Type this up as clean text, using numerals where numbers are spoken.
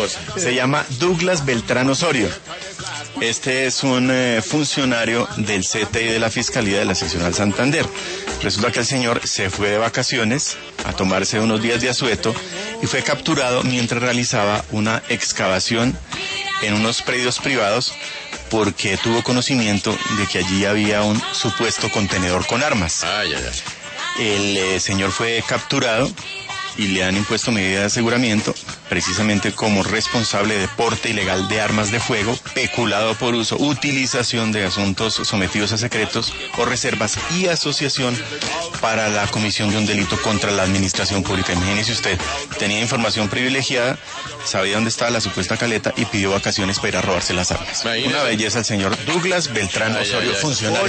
cosa. Se llama Douglas Beltrán Osorio. Este es un funcionario del CTI de la Fiscalía de la Seccional Santander. Resulta que el señor se fue de vacaciones a tomarse unos días de asueto y fue capturado mientras realizaba una excavación en unos predios privados porque tuvo conocimiento de que allí había un supuesto contenedor con armas. El señor fue capturado y le han impuesto medidas de aseguramiento precisamente como responsable de porte ilegal de armas de fuego, peculado por uso, utilización de asuntos sometidos a secretos o reservas y asociación para la comisión de un delito contra la administración pública. Imagínese usted, tenía información privilegiada, sabía dónde estaba la supuesta caleta y pidió vacaciones para ir a robarse las armas. Una belleza el señor Douglas Beltrán Osorio, funcionario.